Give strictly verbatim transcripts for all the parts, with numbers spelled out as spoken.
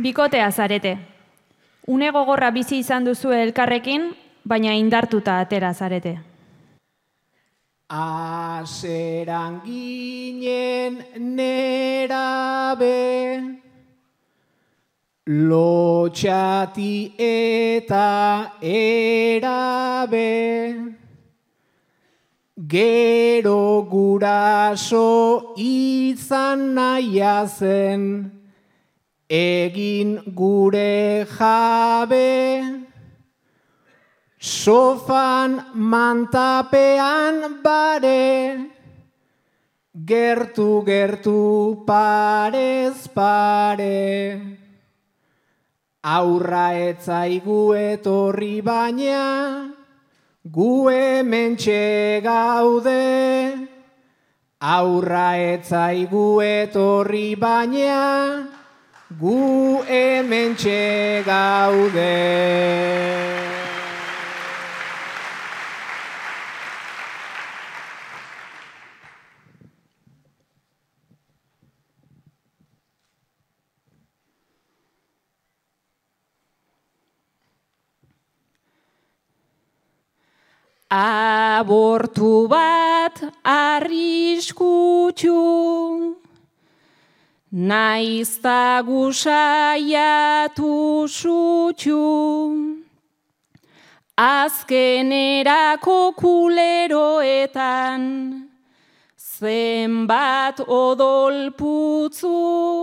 Bikotea zarete. Une gogorra bizi izan duzu elkarrekin, baina indartuta atera zarete. Aseran ginen nerabe, lotxati eta erabe, gero guraso izan naia zen, egin gure jabe, sofan mantapean bare, gertu gertu parez pare. Aurra etzaigu etorri baina, gu hementxe gaude. Aurra etzaigu etorri baina, gu hementxe gaude. Abortu bat arriskutsu, naizta gusaiatu sutsu, azkenerako kuleroetan, zenbat odolputzu,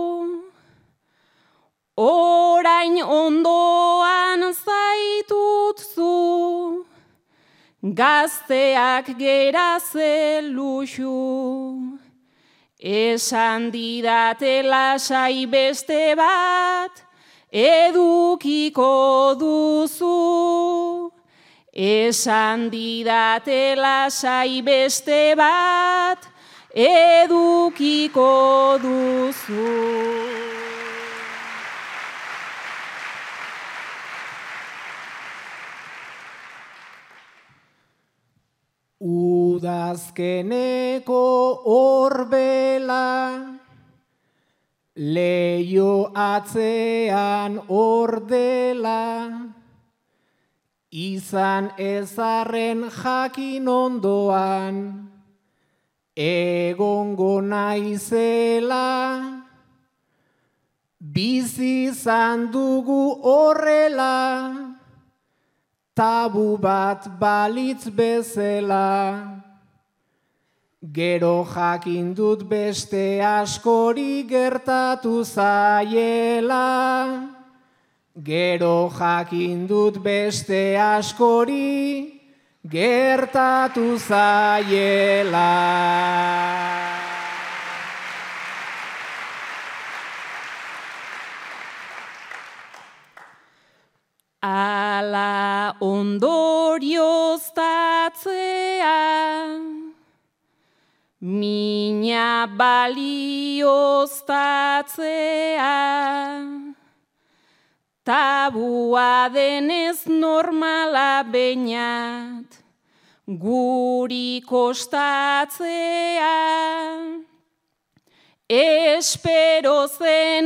orain ondoan zaitutzu, gazteak gera zeluxu, esan didate lasai beste bat, edukiko duzu. Esan didate lasai beste bat, edukiko duzu. Udazkeneko orbela, leio atzean ordela, izan ezarren jakin ondoan, egongo naizela, bizi izan dugu horrela, tabu bat balitz bezala. Gero jakin dut beste askori gertatu zaiela. Gero jakin dut beste askori gertatu zaiela. Ala ondorioztatzea, mina balioztatzea, tabua denez normala beinat, guri kostatzea, espero zen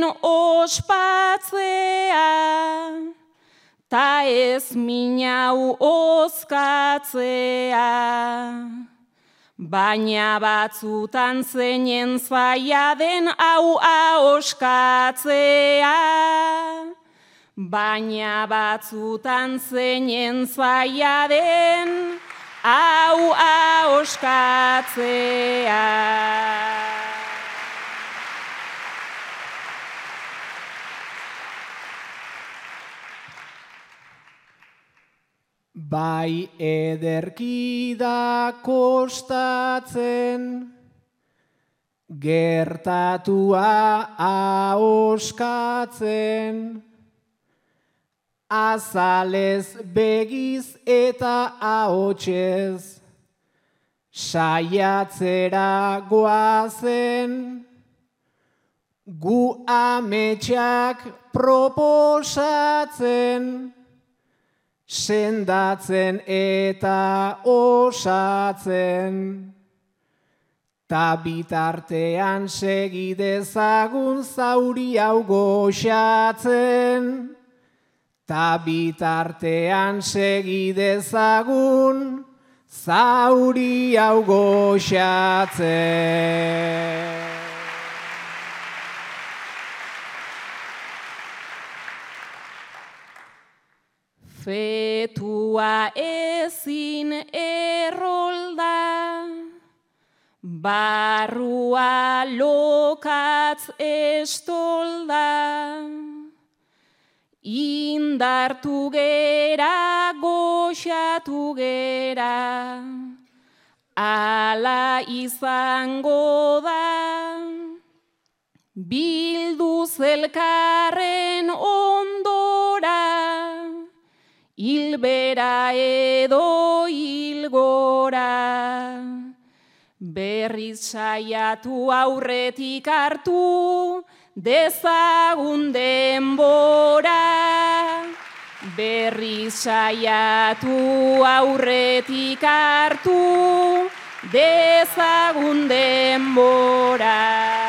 ospatzea, ta ez minau ozkatzea, baina batzutan zeinen zaila den hau ahoskatzea, baina batzutan zeinen zaila den hau ahoskatzea. Bai ederki da kostatzen, gertatua ahoskatzen, azalez begiz eta ahotsez, saiatzera goazen, gu ametsak proposatzen, sendatzen eta osatzen, Ta bitartean segidezagun zauri hau goxatzen. Ta bitartean segidezagun zauri hau goxatzen. Fetua ezin errolda, barrua lokatz estolda, indartu gera, goxatu gera, ala izango da, bilduz elkarren ondora, hilbera edo hilgora, berriz saiatu aurretik hartu, dezagun denbora. Berriz saiatu aurretik hartu, dezagun denbora.